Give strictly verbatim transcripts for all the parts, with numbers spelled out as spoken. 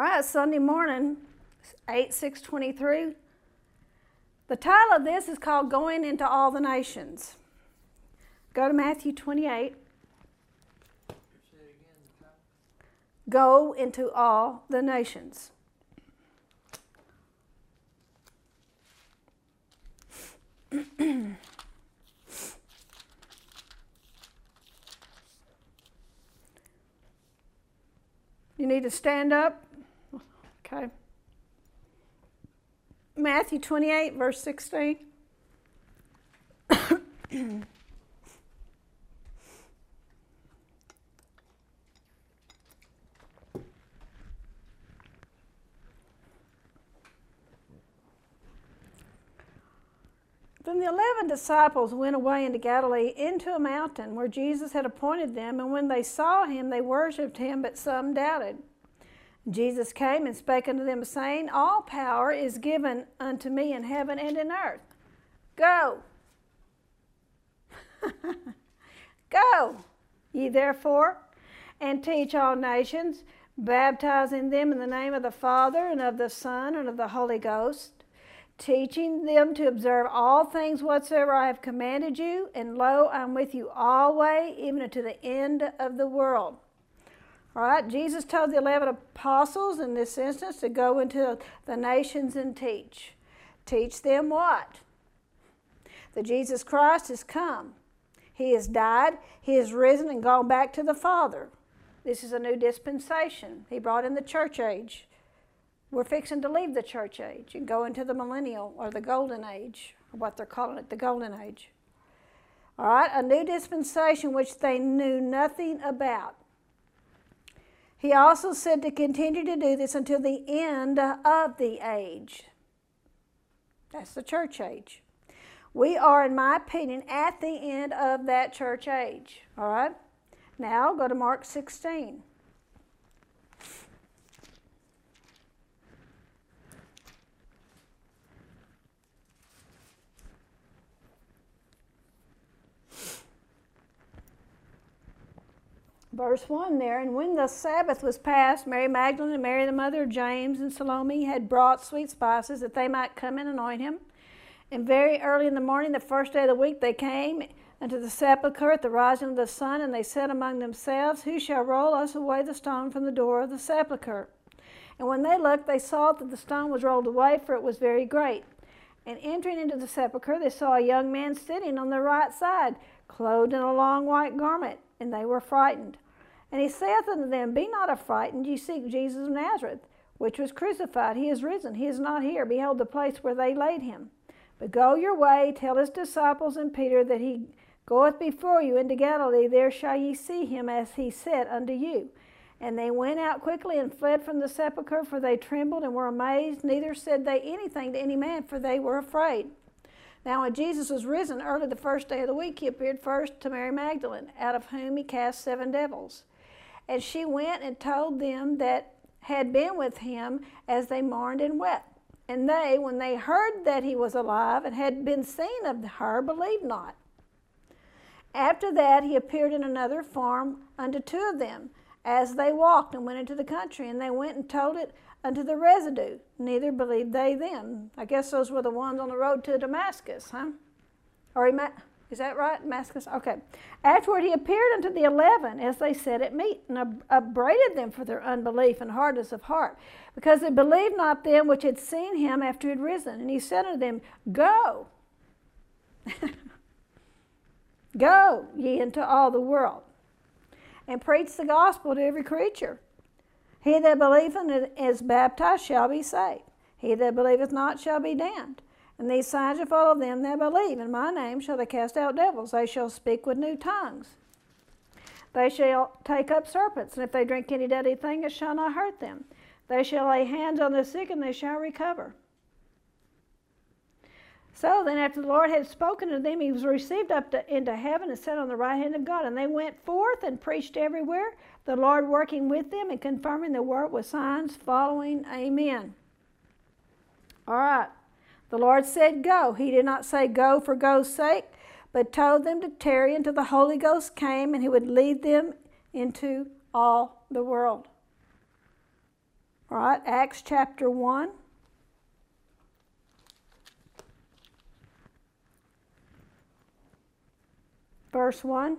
All right, Sunday morning, eight six twenty-three. The title of this is called Going into All the Nations. Go to Matthew twenty-eight. Go into all the nations. You need to stand up. Okay. Matthew twenty-eight, verse sixteen. Then the eleven disciples went away into Galilee, into a mountain where Jesus had appointed them, and when they saw him, they worshipped him, but some doubted. Jesus came and spake unto them, saying, All power is given unto me in heaven and in earth. Go. Go, ye therefore, and teach all nations, baptizing them in the name of the Father, and of the Son, and of the Holy Ghost, teaching them to observe all things whatsoever I have commanded you, and lo, I am with you always, even unto the end of the world. All right, Jesus told the eleven apostles in this instance to go into the nations and teach. Teach them what? That Jesus Christ has come. He has died, he has risen and gone back to the Father. This is a new dispensation. He brought in the church age. We're fixing to leave the church age and go into the millennial or the golden age, or what they're calling it, the golden age. All right, a new dispensation which they knew nothing about. He also said to continue to do this until the end of the age. That's the church age. We are, in my opinion, at the end of that church age. All right? Now, go to Mark sixteen. Verse one there, and when the Sabbath was past, Mary Magdalene and Mary the mother of James and Salome had brought sweet spices that they might come and anoint him. And very early in the morning, the first day of the week, they came unto the sepulchre at the rising of the sun, and they said among themselves, Who shall roll us away the stone from the door of the sepulchre? And when they looked, they saw that the stone was rolled away, for it was very great. And entering into the sepulchre, they saw a young man sitting on the right side, clothed in a long white garment, and they were frightened. And he saith unto them, Be not affrighted, ye seek Jesus of Nazareth, which was crucified. He is risen, he is not here. Behold the place where they laid him. But go your way, tell his disciples and Peter that he goeth before you into Galilee. There shall ye see him as he said unto you. And they went out quickly and fled from the sepulchre, for they trembled and were amazed. Neither said they anything to any man, for they were afraid. Now when Jesus was risen early the first day of the week, he appeared first to Mary Magdalene, out of whom he cast seven devils. And she went and told them that had been with him, as they mourned and wept. And they, when they heard that he was alive and had been seen of her, believed not. After that he appeared in another form unto two of them, as they walked and went into the country, and they went and told it unto the residue. Neither believed they them. I guess those were the ones on the road to Damascus, huh? Or he met, is that right, Damascus? Okay. Afterward he appeared unto the eleven, as they sat at meat, and upbraided them for their unbelief and hardness of heart, because they believed not them which had seen him after he had risen. And he said unto them, Go, go ye into all the world, and preach the gospel to every creature. He that believeth and is baptized shall be saved. He that believeth not shall be damned. And these signs shall follow them that believe. In my name shall they cast out devils. They shall speak with new tongues. They shall take up serpents, and if they drink any deadly thing, it shall not hurt them. They shall lay hands on the sick, and they shall recover. So then, after the Lord had spoken to them, he was received up to, into heaven and sat on the right hand of God. And they went forth and preached everywhere, the Lord working with them and confirming the word with signs following. Amen. All right. The Lord said, Go. He did not say go for go's sake, but told them to tarry until the Holy Ghost came, and he would lead them into all the world. All right, Acts chapter one. Verse one.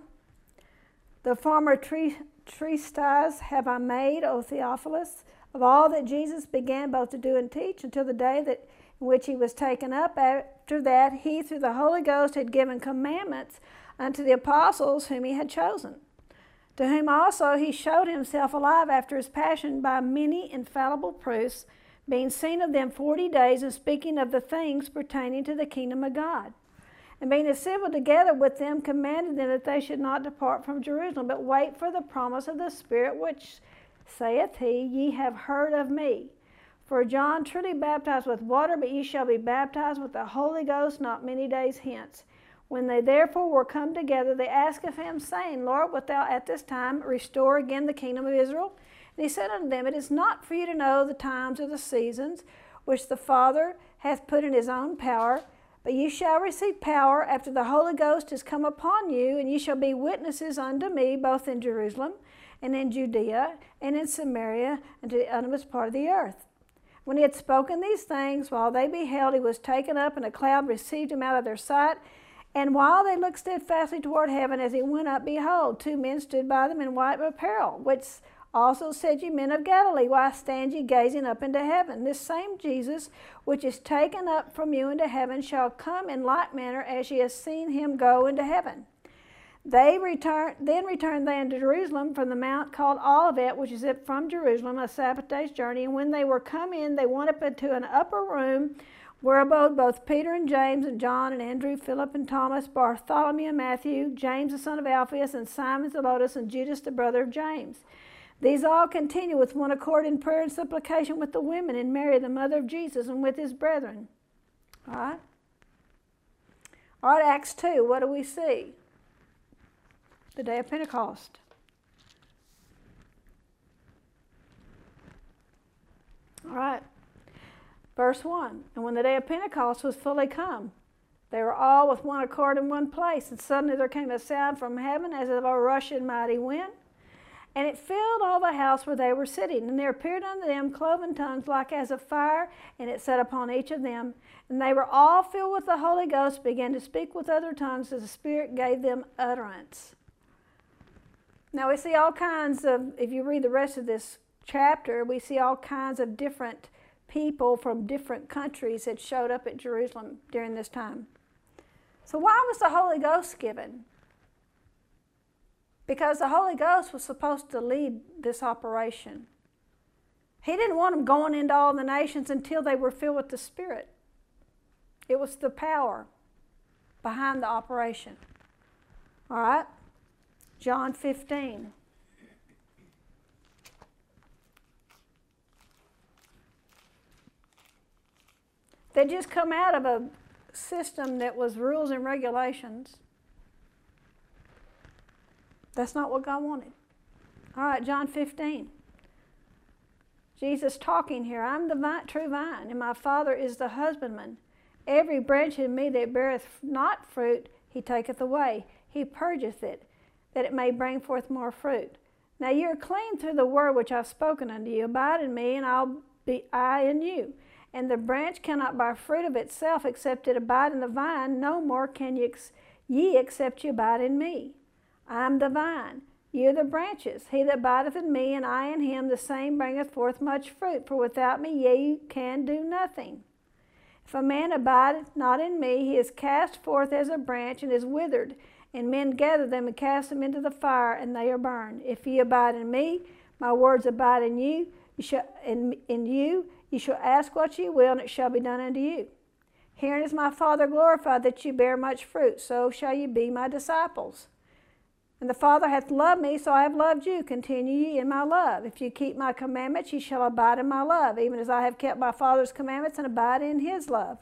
The former tre- treatise have I made, O Theophilus, of all that Jesus began both to do and teach until the day that in which he was taken up. After that, he, through the Holy Ghost, had given commandments unto the apostles whom he had chosen, to whom also he showed himself alive after his passion by many infallible proofs, being seen of them forty days, and speaking of the things pertaining to the kingdom of God. And being assembled together with them, commanded them that they should not depart from Jerusalem, but wait for the promise of the Spirit, which, saith he, ye have heard of me. For John truly baptized with water, but ye shall be baptized with the Holy Ghost not many days hence. When they therefore were come together, they asked of him, saying, Lord, wilt thou at this time restore again the kingdom of Israel? And he said unto them, It is not for you to know the times or the seasons which the Father hath put in his own power, but ye shall receive power after the Holy Ghost is come upon you, and ye shall be witnesses unto me both in Jerusalem and in Judea and in Samaria and to the uttermost part of the earth. When he had spoken these things, while they beheld, he was taken up, and a cloud received him out of their sight. And while they looked steadfastly toward heaven as he went up, behold, two men stood by them in white apparel, which also said, Ye men of Galilee, why stand ye gazing up into heaven? This same Jesus, which is taken up from you into heaven, shall come in like manner as ye have seen him go into heaven. They return, then returned they unto Jerusalem from the mount called Olivet, which is from Jerusalem, a Sabbath day's journey. And when they were come in, they went up into an upper room, where abode both Peter and James and John and Andrew, Philip and Thomas, Bartholomew and Matthew, James the son of Alphaeus, and Simon Zelotes, and Judas the brother of James. These all continued with one accord in prayer and supplication with the women, and Mary the mother of Jesus, and with his brethren. All right? All right, Acts two, what do we see? The day of Pentecost. All right. Verse one, And when the day of Pentecost was fully come, they were all with one accord in one place, and suddenly there came a sound from heaven as of a rushing mighty wind, and it filled all the house where they were sitting. And there appeared unto them cloven tongues like as of fire, and it sat upon each of them. And they were all filled with the Holy Ghost, began to speak with other tongues as the Spirit gave them utterance. Now we see all kinds of, if you read the rest of this chapter, we see all kinds of different people from different countries that showed up at Jerusalem during this time. So why was the Holy Ghost given? Because the Holy Ghost was supposed to lead this operation. He didn't want them going into all the nations until they were filled with the Spirit. It was the power behind the operation. All right? John fifteen. They just come out of a system that was rules and regulations. That's not what God wanted. All right, John fifteen. Jesus talking here. I'm the vine, true vine, and my Father is the husbandman. Every branch in me that beareth not fruit, he taketh away. He purgeth it, that it may bring forth more fruit. Now you are clean through the word which I've spoken unto you. Abide in me, and I'll be I in you. And the branch cannot bear fruit of itself except it abide in the vine. No more can ye, ex- ye except ye abide in me. I am the vine, ye are the branches. He that abideth in me, and I in him, the same bringeth forth much fruit. For without me ye can do nothing. If a man abideth not in me, he is cast forth as a branch and is withered, and men gather them and cast them into the fire, and they are burned. If ye abide in me, my words abide in you, you shall, in, in you, you shall ask what ye will, and it shall be done unto you. Herein is my Father glorified, that ye bear much fruit, so shall ye be my disciples. And the Father hath loved me, so I have loved you. Continue ye in my love. If you keep my commandments, ye shall abide in my love, even as I have kept my Father's commandments and abide in his love.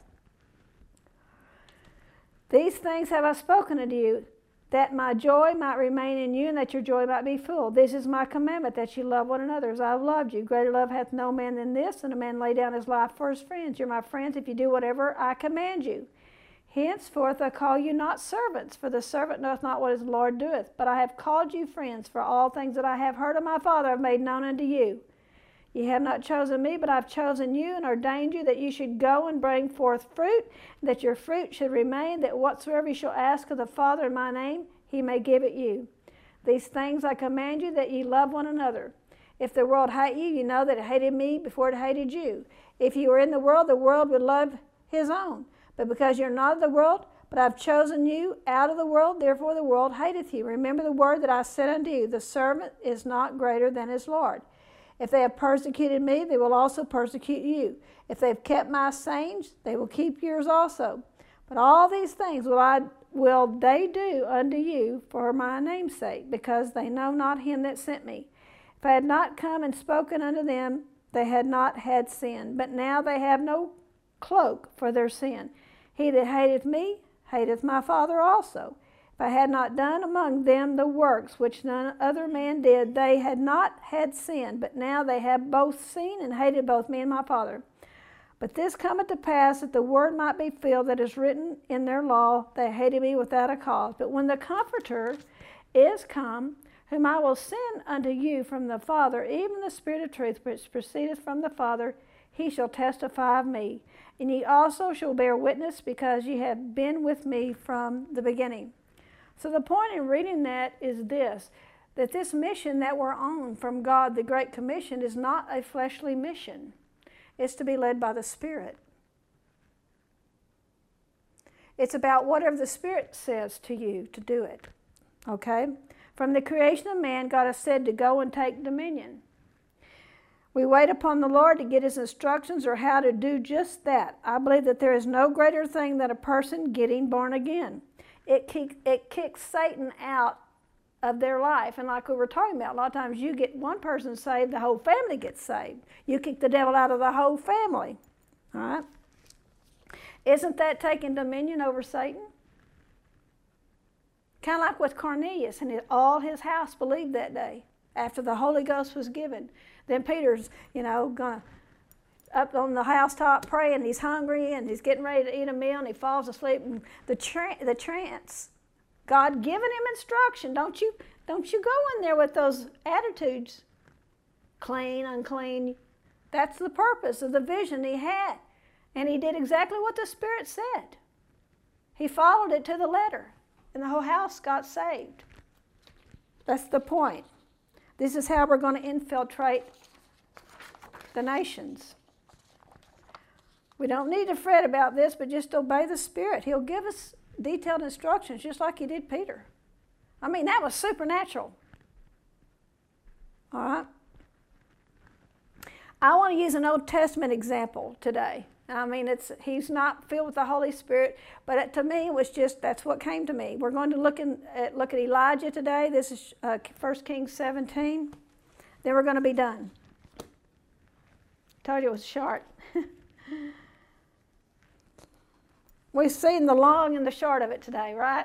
These things have I spoken unto you, that my joy might remain in you, and that your joy might be full. This is my commandment, that you love one another as I have loved you. Greater love hath no man than this, and a man lay down his life for his friends. You're my friends if you do whatever I command you. Henceforth I call you not servants, for the servant knoweth not what his Lord doeth. But I have called you friends, for all things that I have heard of my Father I have made known unto you. Ye have not chosen me, but I have chosen you, and ordained you that you should go and bring forth fruit, and that your fruit should remain, that whatsoever you shall ask of the Father in my name, he may give it you. These things I command you, that ye love one another. If the world hate you, you know that it hated me before it hated you. If you were in the world, the world would love his own. But because you're not of the world, but I've chosen you out of the world, therefore the world hateth you. Remember the word that I said unto you, the servant is not greater than his Lord. If they have persecuted me, they will also persecute you. If they have kept my sayings, they will keep yours also. But all these things will I will they do unto you for my name's sake, because they know not him that sent me. If I had not come and spoken unto them, they had not had sin. But now they have no cloak for their sin. He that hateth me, hateth my Father also. If I had not done among them the works which none other man did, they had not had sin. But now they have both seen and hated both me and my Father. But this cometh to pass, that the word might be filled that is written in their law, they hated me without a cause. But when the Comforter is come, whom I will send unto you from the Father, even the Spirit of truth, which proceedeth from the Father, he shall testify of me. And ye also shall bear witness, because ye have been with me from the beginning. So the point in reading that is this, that this mission that we're on from God, the Great Commission, is not a fleshly mission. It's to be led by the Spirit. It's about whatever the Spirit says to you to do it. Okay? From the creation of man, God has said to go and take dominion. We wait upon the Lord to get his instructions or how to do just that. I believe that there is no greater thing than a person getting born again. It, kick, it kicks Satan out of their life. And like we were talking about, a lot of times you get one person saved, the whole family gets saved. You kick the devil out of the whole family. All right? Isn't that taking dominion over Satan? Kind of like with Cornelius, and all his house believed that day after the Holy Ghost was given. Then Peter's, you know, going up on the housetop praying. He's hungry and he's getting ready to eat a meal, and he falls asleep. And the tra- the trance, God giving him instruction. Don't you don't you go in there with those attitudes, clean, unclean. That's the purpose of the vision he had, and he did exactly what the Spirit said. He followed it to the letter, and the whole house got saved. That's the point. This is how we're going to infiltrate the nations. We don't need to fret about this, but just obey the Spirit. He'll give us detailed instructions, just like he did Peter. I mean, that was supernatural. All right? I want to use an Old Testament example today. I mean, it's he's not filled with the Holy Spirit, but it, to me, it was just, that's what came to me. We're going to look, in, at, look at Elijah today. This is uh, First Kings seventeen. Then we're going to be done. Told you it was short. We've seen the long and the short of it today, right?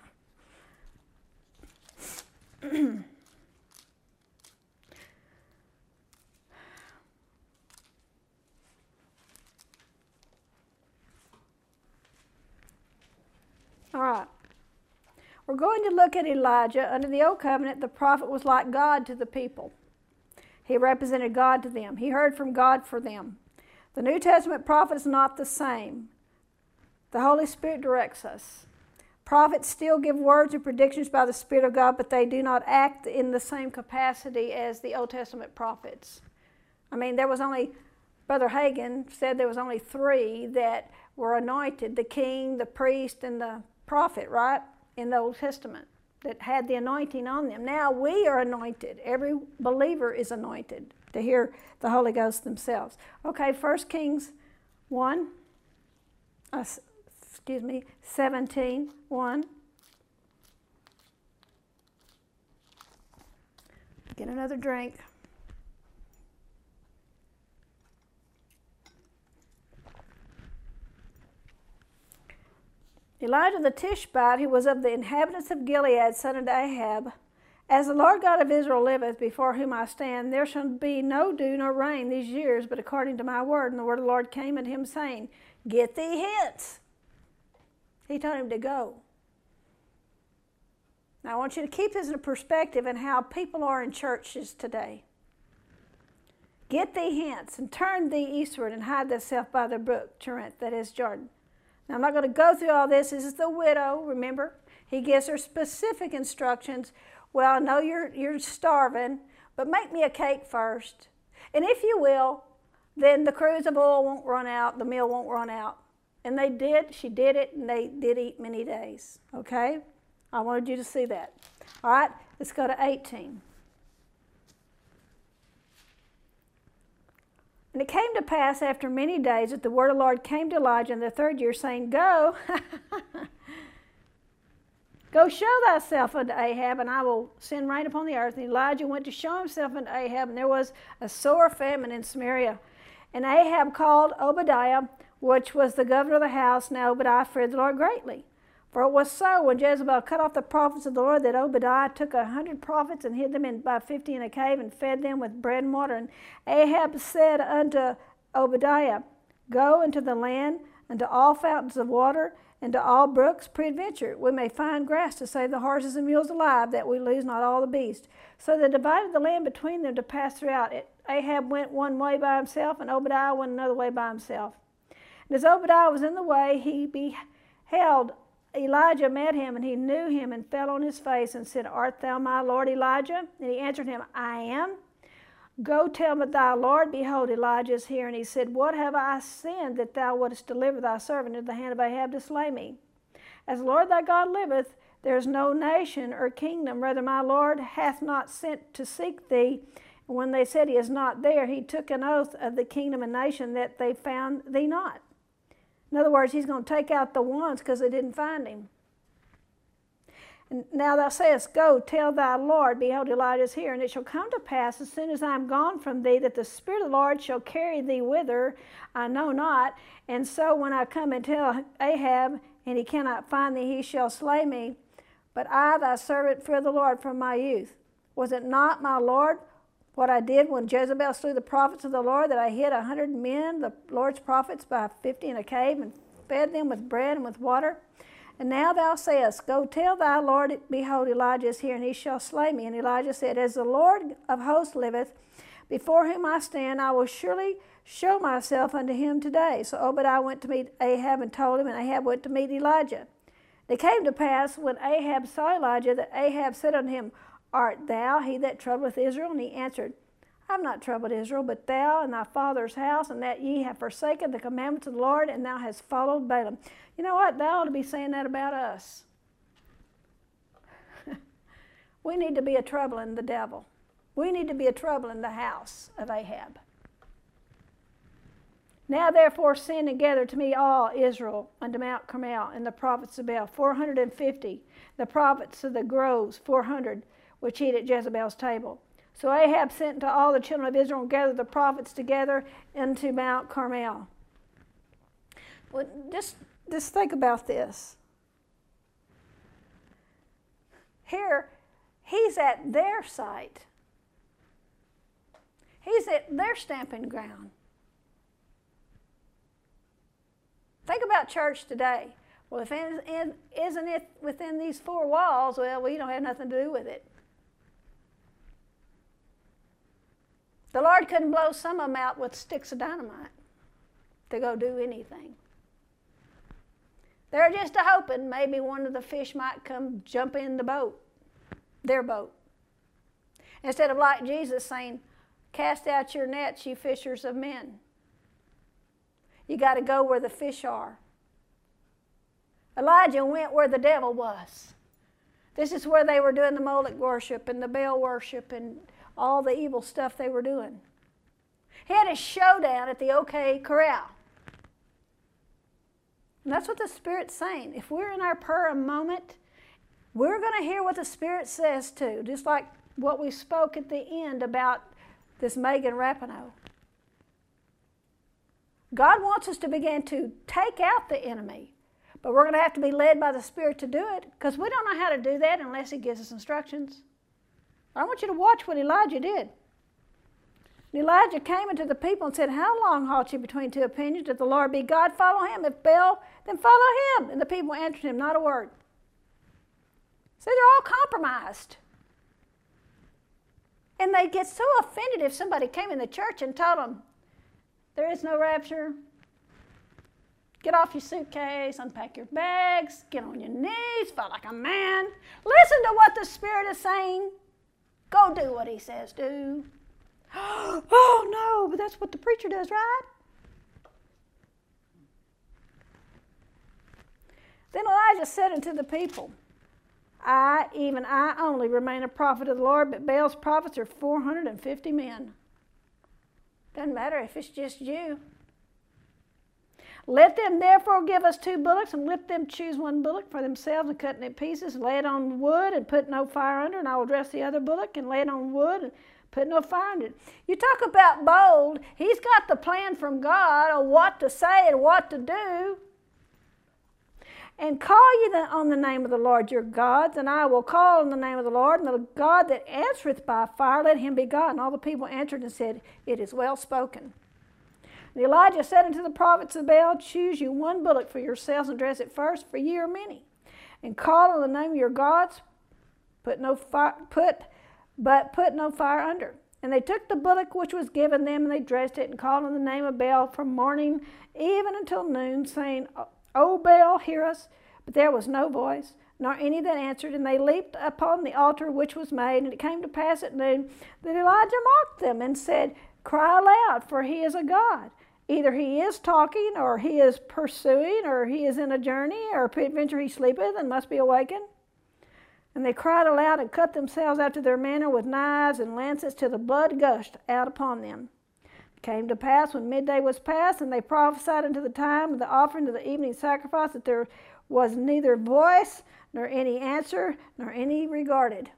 All right. We're going to look at Elijah. Under the Old Covenant, the prophet was like God to the people. He represented God to them. He heard from God for them. The New Testament prophet is not the same. The Holy Spirit directs us. Prophets still give words and predictions by the Spirit of God, but they do not act in the same capacity as the Old Testament prophets. I mean, there was only, Brother Hagin said there was only three that were anointed, the king, the priest, and the prophet, right, in the Old Testament, that had the anointing on them. Now we are anointed. Every believer is anointed to hear the Holy Ghost themselves. Okay, First Kings one, uh, excuse me, seventeen, one. Get another drink. Elijah the Tishbite, who was of the inhabitants of Gilead, son of Ahab, as the Lord God of Israel liveth, before whom I stand, there shall be no dew nor rain these years, but according to my word. And the word of the Lord came unto him, saying, Get thee hence. He told him to go. Now I want you to keep this in perspective and how people are in churches today. Get Get thee hence, and turn thee eastward, and hide thyself by the brook Cherith, that is Jordan. Now, I'm not going to go through all this. This is the widow, remember? He gives her specific instructions. Well, I know you're, you're starving, but make me a cake first. And if you will, then the cruse of oil won't run out, the meal won't run out. And they did, she did it, and they did eat many days, okay? I wanted you to see that. All right, let's go to eighteen. And it came to pass after many days that the word of the Lord came to Elijah in the third year, saying, Go, go show thyself unto Ahab, and I will send rain upon the earth. And Elijah went to show himself unto Ahab, and there was a sore famine in Samaria. And Ahab called Obadiah, which was the governor of the house. Now Obadiah feared the Lord greatly. For it was so, when Jezebel cut off the prophets of the Lord, that Obadiah took a hundred prophets and hid them in by fifty in a cave and fed them with bread and water. And Ahab said unto Obadiah, Go into the land, unto all fountains of water, and to all brooks, peradventure we may find grass to save the horses and mules alive, that we lose not all the beasts. So they divided the land between them to pass throughout it. Ahab went one way by himself, and Obadiah went another way by himself. And as Obadiah was in the way, he beheld Elijah met him, and he knew him, and fell on his face, and said, Art thou my Lord Elijah? And he answered him, I am. Go tell thy Lord, behold, Elijah is here. And he said, What have I sinned, that thou wouldest deliver thy servant into the hand of Ahab to slay me? As the Lord thy God liveth, there is no nation or kingdom, rather my Lord hath not sent to seek thee. And when they said he is not there, he took an oath of the kingdom and nation that they found thee not. In other words, he's going to take out the ones because they didn't find him. And now thou sayest, Go, tell thy Lord, behold, Elijah is here. And it shall come to pass, as soon as I am gone from thee, that the Spirit of the Lord shall carry thee whither I know not. And so when I come and tell Ahab, and he cannot find thee, he shall slay me. But I, thy servant, fear the Lord from my youth. Was it not, my Lord, what I did when Jezebel slew the prophets of the Lord, that I hid a hundred men, the Lord's prophets, by fifty in a cave, and fed them with bread and with water? And now thou sayest, Go tell thy Lord, behold, Elijah is here, and he shall slay me. And Elijah said, As the Lord of hosts liveth, before whom I stand, I will surely show myself unto him today. So Obadiah went to meet Ahab, and told him, and Ahab went to meet Elijah. It came to pass, when Ahab saw Elijah, that Ahab said unto him, Art thou he that troubleth Israel? And he answered, I have not troubled Israel, but thou and thy father's house, and that ye have forsaken the commandments of the Lord, and thou hast followed Balaam. You know what? Thou ought to be saying that about us. We need to be a troubling the devil. We need to be a troubling the house of Ahab. Now therefore send and gather to me all Israel unto Mount Carmel, and the prophets of Baal, four hundred and fifty, the prophets of the groves, four hundred, which eat at Jezebel's table. So Ahab sent to all the children of Israel and gathered the prophets together into Mount Carmel. Well, just, just think about this. Here, he's at their site. He's at their stamping ground. Think about church today. Well, if it isn't it within these four walls, well, we don't have nothing to do with it. The Lord couldn't blow some of them out with sticks of dynamite to go do anything. They're just a hoping maybe one of the fish might come jump in the boat, their boat. Instead of like Jesus saying, Cast out your nets, you fishers of men. You got to go where the fish are. Elijah went where the devil was. This is where they were doing the Moloch worship and the Baal worship and all the evil stuff they were doing. He had a showdown at the OK Corral. And that's what the Spirit's saying. If we're in our prayer moment, we're going to hear what the Spirit says too, just like what we spoke at the end about this Megan Rapinoe. God wants us to begin to take out the enemy, but we're going to have to be led by the Spirit to do it, because we don't know how to do that unless He gives us instructions. I want you to watch what Elijah did. And Elijah came unto the people and said, How long halt you between two opinions? If the Lord be God, follow him. If Baal, then follow him. And the people answered him, not a word. So they're all compromised. And they get so offended if somebody came in the church and told them, there is no rapture. Get off your suitcase, unpack your bags, get on your knees, fight like a man. Listen to what the Spirit is saying. Go do what He says do. Oh, no, but that's what the preacher does, right? Then Elijah said unto the people, I, even I only, remain a prophet of the Lord, but Baal's prophets are four hundred fifty men. Doesn't matter if it's just you. Let them therefore give us two bullocks, and let them choose one bullock for themselves, and cut it in pieces, and lay it on wood, and put no fire under, and I will dress the other bullock, and lay it on wood, and put no fire under it. You talk about bold. He's got the plan from God of what to say and what to do. And call ye on the name of the Lord your gods, and I will call on the name of the Lord, and the God that answereth by fire, let him be God. And all the people answered and said, It is well spoken. And Elijah said unto the prophets of Baal, Choose you one bullock for yourselves, and dress it first, for ye are many. And call on the name of your gods, put no fire, put, but put no fire under. And they took the bullock which was given them, and they dressed it, and called on the name of Baal from morning even until noon, saying, O Baal, hear us. But there was no voice, nor any that answered. And they leaped upon the altar which was made. And it came to pass at noon that Elijah mocked them, and said, Cry aloud, for he is a god. Either he is talking, or he is pursuing, or he is in a journey, or peradventure he sleepeth and must be awakened. And they cried aloud and cut themselves after their manner with knives and lances till the blood gushed out upon them. It came to pass when midday was past, and they prophesied unto the time of the offering of the evening sacrifice, that there was neither voice, nor any answer, nor any regarded.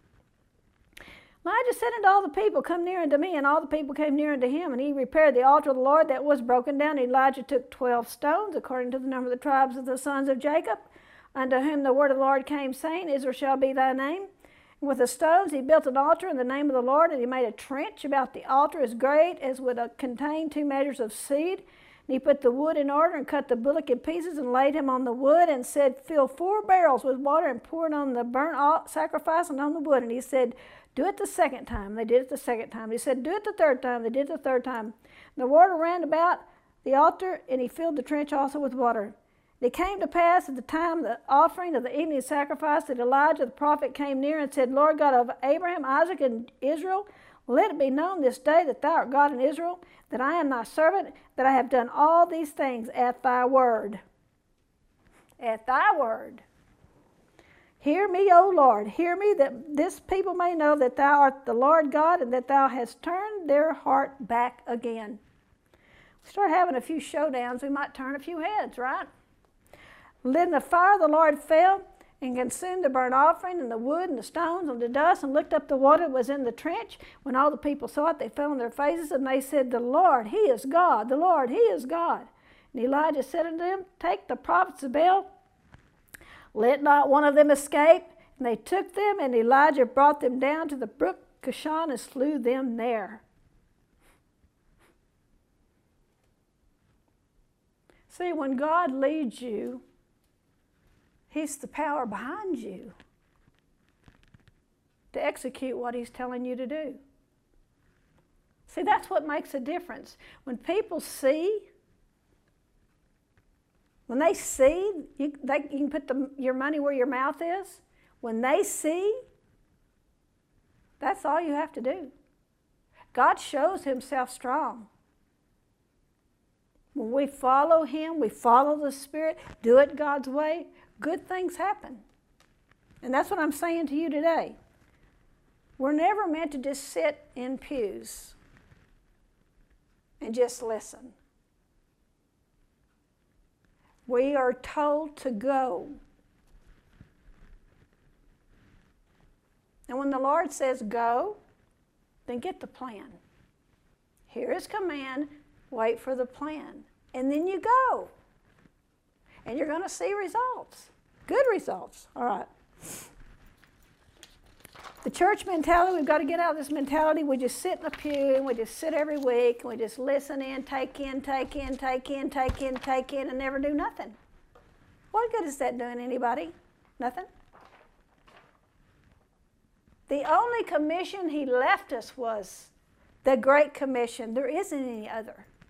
Elijah said unto all the people, Come near unto me. And all the people came near unto him, and he repaired the altar of the Lord that was broken down. Elijah took twelve stones, according to the number of the tribes of the sons of Jacob, unto whom the word of the Lord came, saying, Israel shall be thy name. And with the stones he built an altar in the name of the Lord, and he made a trench about the altar as great as would contain two measures of seed. And he put the wood in order, and cut the bullock in pieces, and laid him on the wood, and said, Fill four barrels with water, and pour it on the burnt sacrifice and on the wood. And he said, Do it the second time. They did it the second time. He said, Do it the third time. They did it the third time. And the water ran about the altar, and he filled the trench also with water. And it came to pass at the time of the offering of the evening sacrifice that Elijah the prophet came near and said, Lord God of Abraham, Isaac, and Israel, let it be known this day that thou art God in Israel, that I am thy servant, that I have done all these things at thy word. At thy word. Hear me, O Lord, hear me, that this people may know that thou art the Lord God, and that thou hast turned their heart back again. We start having a few showdowns, we might turn a few heads, right? Then the fire of the Lord fell and consumed the burnt offering and the wood and the stones and the dust, and looked up the water that was in the trench. When all the people saw it, they fell on their faces, and they said, The Lord, He is God, the Lord, He is God. And Elijah said unto them, Take the prophets of Baal, let not one of them escape. And they took them, and Elijah brought them down to the brook Kishon and slew them there. See, when God leads you, He's the power behind you to execute what He's telling you to do. See, that's what makes a difference. When people see, when they see, you, they, you can put the, your money where your mouth is. When they see, that's all you have to do. God shows Himself strong. When we follow Him, we follow the Spirit, do it God's way, good things happen. And that's what I'm saying to you today. We're never meant to just sit in pews and just listen. We are told to go. And when the Lord says go, then get the plan. Hear His command, wait for the plan, and then you go. And you're going to see results. Good results. All right. The church mentality, we've got to get out of this mentality. We just sit in a pew and we just sit every week and we just listen in, take in, take in, take in, take in, take in, and never do nothing. What good is that doing anybody? Nothing? The only commission he left us was the Great Commission. There isn't any other.